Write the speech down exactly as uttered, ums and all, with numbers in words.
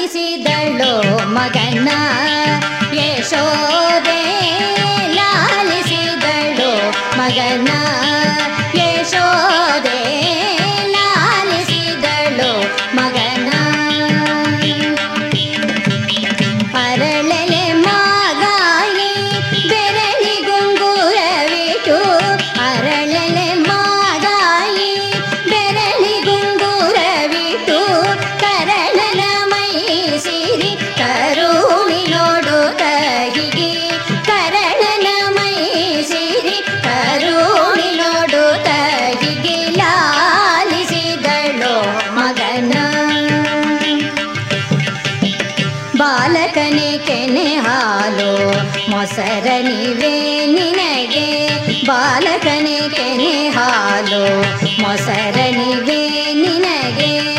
ಲಾಲಿಸಿದಳು ಮಗನ ಯಶೋದೆ ಲಾಲಿಸಿದಳು ಮಗನ ಯಶೋದೆ ಲಾಲಿಸಿದಳು ಮಗನ ಅರಳೆಲೆ ಮಾಗಾಯಿ ಬೆರಳಿ ಗುಂಗುರವಿಟ್ಟು ಅರಳೆಲೆ ಮಾಗಾಯಿ ಬೆರಳಿ ಗುಂಗುರವಿಟ್ಟು ಕರಳನ ಮೈ ಸಿರಿ ಕರುಣಿ ನೋಡುತ್ತ ಹೀಗೆ ಕರಳನ ಮೈ ಸಿರಿ ಕರುಣಿ ನೋಡುತ್ತ ಹೀಗೆ ಲಾಲಿಸಿದಳು ಮಗನ ಬಾಲಕನೇ ಕೆನೆ ಹಾಲು ಮೊಸರನಿವೆ ನಿನಗೆ ಬಾಲಕನೇ ಕೆನೆ ಹಾಲು ಮೊಸರನಿವೆ ನಿನಗೆ